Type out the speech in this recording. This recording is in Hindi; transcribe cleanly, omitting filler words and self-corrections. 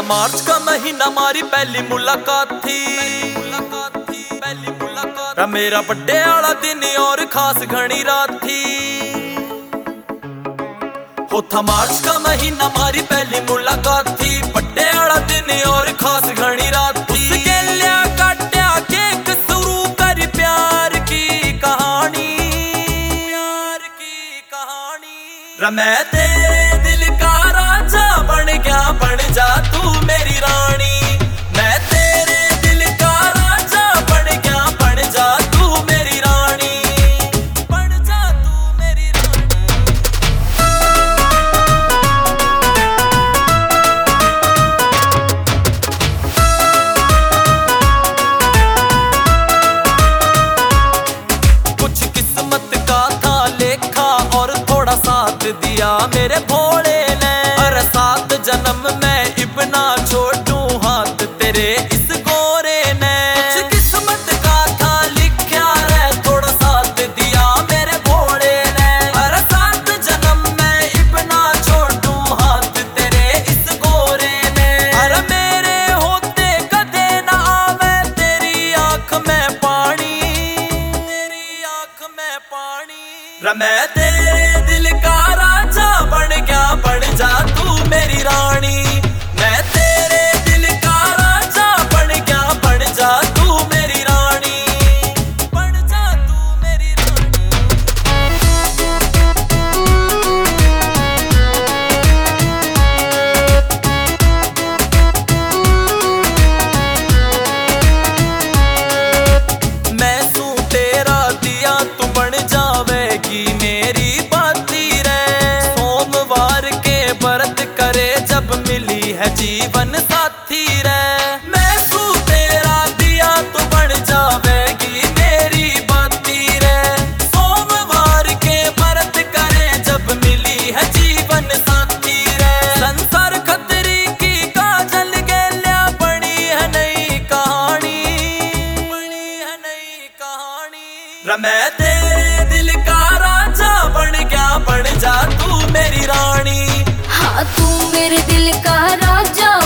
मार्च का महीना मारी पहली मुलाकात थी। मेरा बर्थडे वाला दिन और खास घनी रात थी। हो था मार्च का महीना मारी पहली मुलाकात थी। बर्थडे वाला दिन और खास घनी रात थी। उसके लिया काटा केक शुरू कर प्यार की कहानी। मैं तेरे दिल का राजा बन गया, बन जा तू मेरी रानी। मैं तेरे दिल का राजा बन गया, बन जा तू मेरी रानी। बन जा तू मेरी रानी। कुछ किस्मत का था लेखा और थोड़ा साथ दिया मेरे भोले ने। हर 7 जन्म में इब्ना छोड़ूं हाथ तेरे इस गोरे ने। कुछ किस्मत का था लिखा रे, थोड़ा साथ दिया मेरे भोले ने। हर 7 जन्म में इब्ना छोड़ूं हाथ तेरे इस गोरे ने। हर मेरे होते कदे ना आवे तेरी आंख में पानी। तेरी आंख में पानी। मैं तेरे दिल का राजा बन गया, बन जा तू मेरी रानी। मैं तेरे दिल का राजा बन गया, बन जा तू मेरी रानी। बन जा तू मेरी रानी। मैं सू तेरा दिया तू बन जावेगी मेरी बाती रे। सोमवार के व्रत करे जब मिली है जीवन साथी रे। मैं सू तेरा दिया तू बन जावेगी मेरी बाती रे। सोमवार के व्रत करे जब मिली है जीवन साथी रे। संसार खतरी की काजल गेल्या बनी है नई कहानी। बनी है नई कहानी। मैं तेरे दिल का राजा बन गया, बन जा तू मेरी रानी। हाँ तू मेरे दिल का राजा